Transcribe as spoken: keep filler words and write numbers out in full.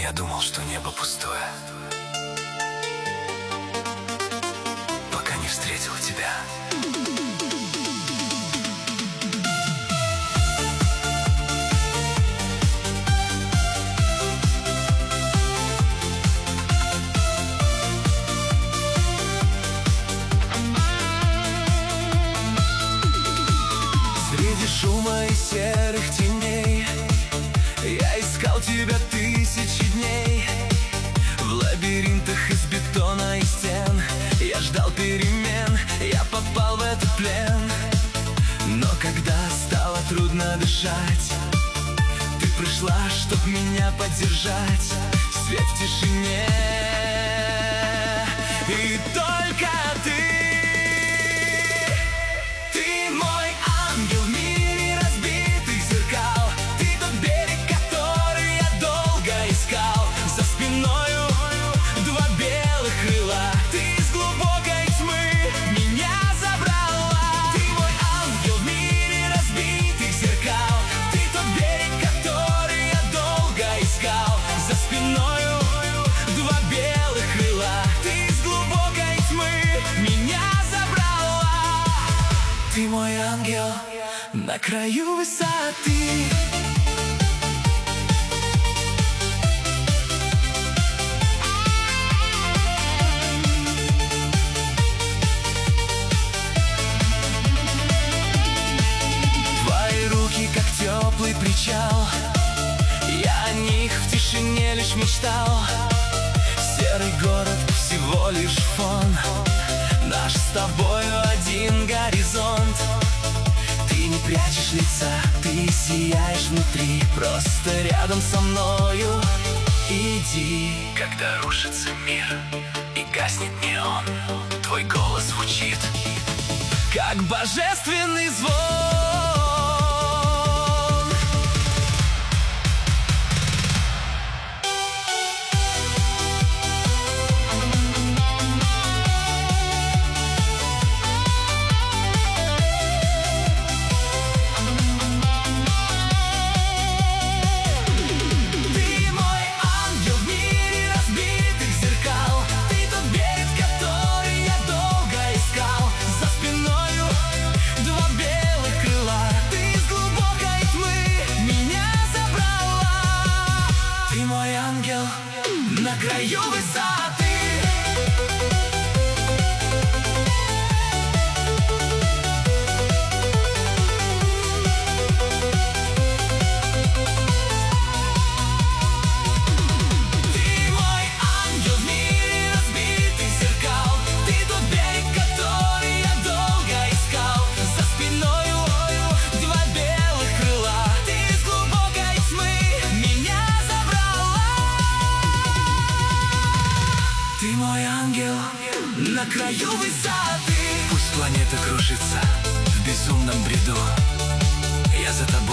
Я думал, что небо пустое, пока не встретил тебя. Среди шума и серых теней я искал тебя тысячи дней. В лабиринтах из бетона и стен я ждал перемен, я попал в этот плен. Но когда стало трудно дышать, ты пришла, чтоб меня поддержать. Свет в тишине, и только ты. Ты мой ангел на краю высоты. Твои руки, как теплый причал, я о них в тишине лишь мечтал. Серый город всего лишь фон, наш с тобою один горизонт. Ты не прячешь лица, ты сияешь внутри, просто рядом со мною иди. Когда рушится мир и гаснет неон, твой голос звучит, как божественный звон. На краю высоты. Ты мой ангел в мире разбитых зеркал, ты тот берег, который я долго искал. За спиною два белых крыла, ты из глубокой тьмы меня забрала. Ты мой ангел на краю высоты. Пусть планета кружится в безумном бреду, я за тобой